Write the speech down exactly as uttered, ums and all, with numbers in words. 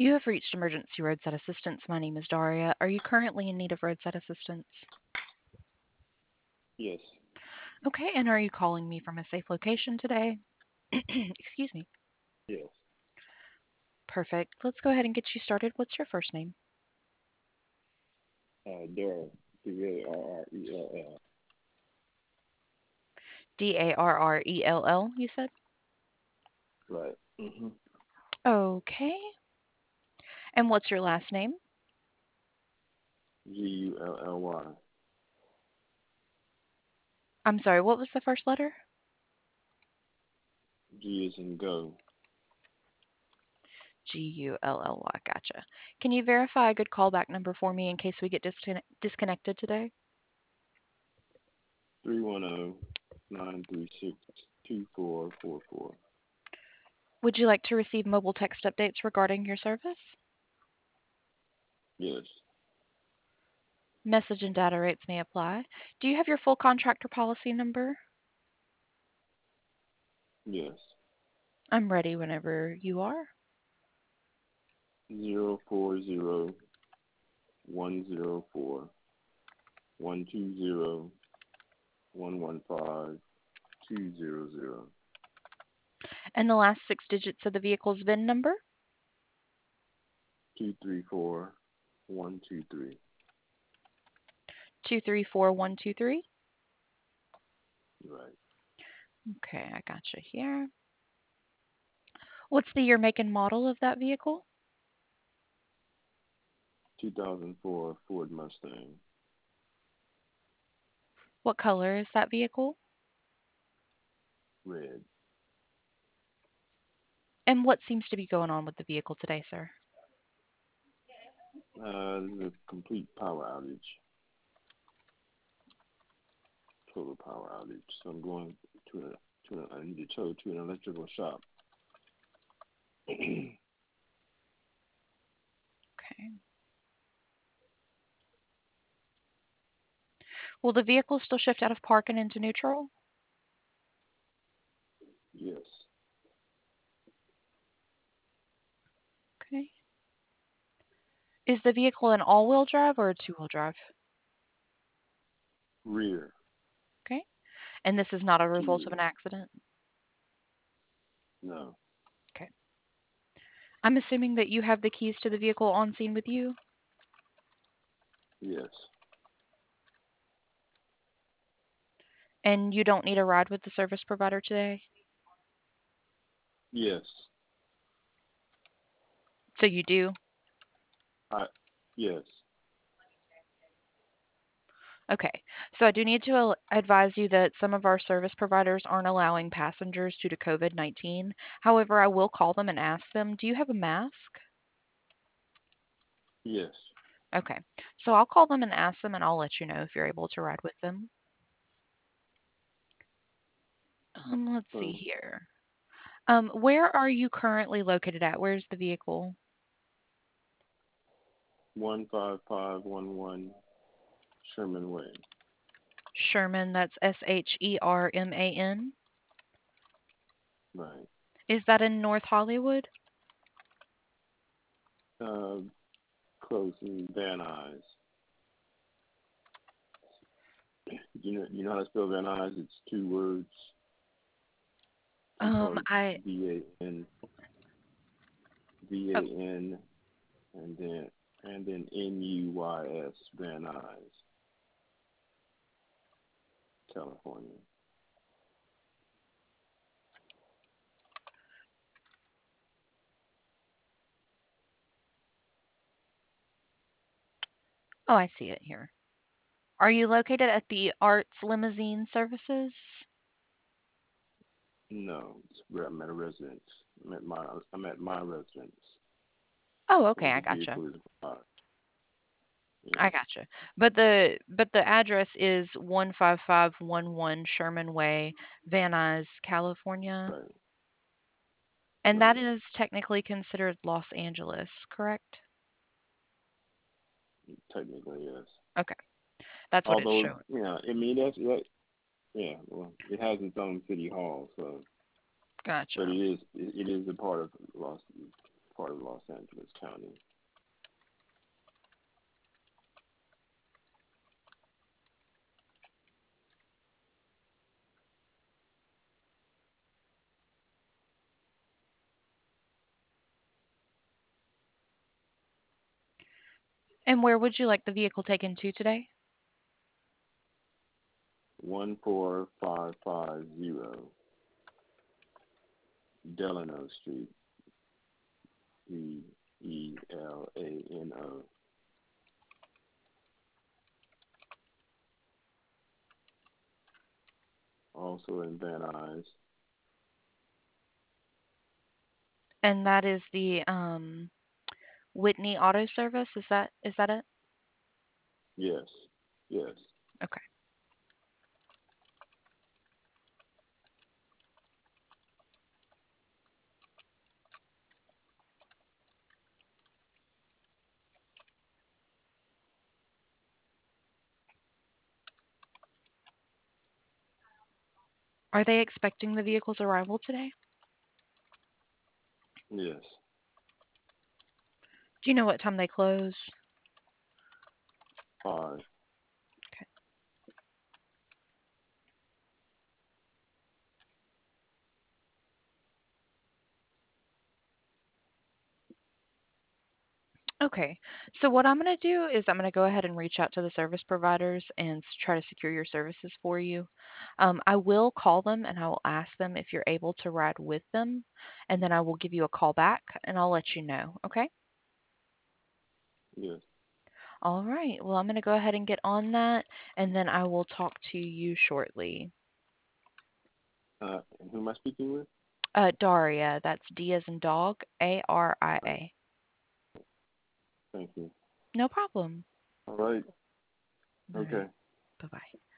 You have reached emergency roadside assistance. My name is Daria. Are you currently in need of roadside assistance? Yes. Okay, and are you calling me from a safe location today? Excuse me. Yes. Perfect. Let's go ahead and get you started. What's your first name? Uh, Daryl. D A R R E L L. D A R R E L L, you said? Right. Mm-hmm. Okay. And what's your last name? G U L L Y. I'm sorry, what was the first letter? G is in go. G U L L Y. Gotcha. Can you verify a good callback number for me in case we get disconnect- disconnected today? Three one zero nine three six two four four four. Would you like to receive mobile text updates regarding your service? Yes. Message and data rates may apply. Do you have your full contractor policy number? Yes. I'm ready whenever you are. Zero four zero one zero four one two zero one one five two zero zero. And the last six digits of the vehicle's V I N number? Two three four one two three. two three four one two three. Right. Okay, I gotcha here. What's the year, make, and model of that vehicle? Two thousand four Ford Mustang. What color is that vehicle? Red. And what seems to be going on with the vehicle today, sir? Uh, this is a complete power outage. Total power outage. So I'm going to a, to a, I need to tow to an electrical shop. Okay. Will the vehicle still shift out of park and into neutral? Yes. Okay. Is the vehicle an all-wheel drive or a two-wheel drive? Rear. Okay. And this is not a Two result of an wheel. accident? No. Okay. I'm assuming that you have the keys to the vehicle on scene with you, Yes. and you don't need a ride with the service provider today? Yes. So you do? I. Yes. Okay. So I do need to al- advise you that some of our service providers aren't allowing passengers due to COVID nineteen. However, I will call them and ask them, do you have a mask? Yes. Okay. So I'll call them and ask them, and I'll let you know if you're able to ride with them. Um, let's see So here. Um, where are you currently located at? Where's the vehicle? one five five one one Sherman Way. Sherman, that's S H E R M A N. Right. Is that in North Hollywood? Uh, close in Van Nuys. You know. You know how to spell Van Nuys? It's two words. Two Um, parts. I V A N V oh, A N and then and then N U Y S Van Nuys, California. oh, I see it here. Are you located at the Arts Limousine Services? No, it's where I'm at a residence. I'm at my I'm at my residence Oh, okay, where I the gotcha. vehicle is parked. I Yes. gotcha. But the but the address is one five five one one Sherman Way, Van Nuys, California, Right. and that Right. is technically considered Los Angeles, correct? Technically, yes. Okay, that's what it's Although, showing. yeah, I mean that's that. Yeah. Well, it has its own city hall, so but Gotcha. it is it, it is a part of Los. part of Los Angeles County. And where would you like the vehicle taken to today? One four five five zero Delano Street, D E L A N O. Also in Van Nuys. And that is the um Whitney Auto Service. Is that is that it? Yes, yes. Okay. Are they expecting the vehicle's arrival today? Yes. Do you know what time they close? Five. Okay. Okay. So what I'm going to do is I'm going to go ahead and reach out to the service providers and s- try to secure your services for you. Um, I will call them and I will ask them if you're able to ride with them, and then I will give you a call back and I'll let you know. Okay? Yes. All right. Well, I'm going to go ahead and get on that, and then I will talk to you shortly. Uh, and who am I speaking with? Uh, Daria, that's D as in dog, A R I Uh, A. thank you. No problem. All right. All right. Okay. Bye bye.